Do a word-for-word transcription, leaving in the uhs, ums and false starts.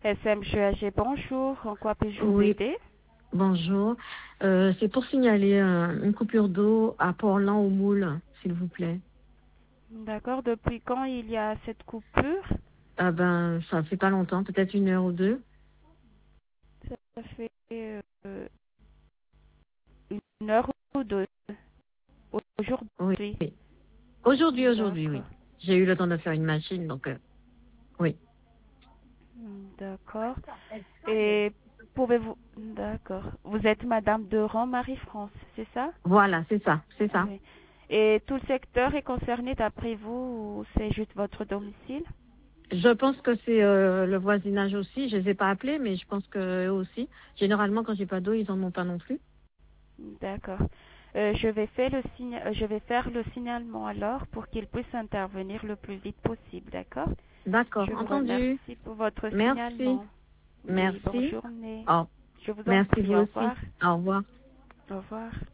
S M G A G, bonjour. En quoi puis-je vous Oui, aider? bonjour. Euh, c'est pour signaler euh, une coupure d'eau à Port-Lent au Moule, s'il vous plaît. D'accord. Depuis quand il y a cette coupure? Ah ben, ça fait pas longtemps, peut-être une heure ou deux. Ça fait euh, une heure ou deux. Oui. Aujourd'hui. oui. Aujourd'hui, aujourd'hui, D'accord. oui. J'ai eu le temps de faire une machine, donc euh, oui. D'accord. Et pouvez-vous... D'accord. Vous êtes Madame Deran Marie-France, c'est ça? Voilà, c'est ça, c'est ça. Oui. Et tout le secteur est concerné d'après vous ou c'est juste votre domicile? Je pense que c'est euh, le voisinage aussi. Je les ai pas appelés, mais je pense que eux aussi. Généralement, quand j'ai pas d'eau, ils en ont pas non plus. D'accord. Euh, je vais faire le signa- euh, je vais faire le signalement alors pour qu'il puisse intervenir le plus vite possible, d'accord? D'accord, Je vous entendu. remercie pour votre Merci, signalement. Oui, bonne merci. journée. Oh, Je vous en merci vous prie, au aussi. revoir. Au revoir. Au revoir.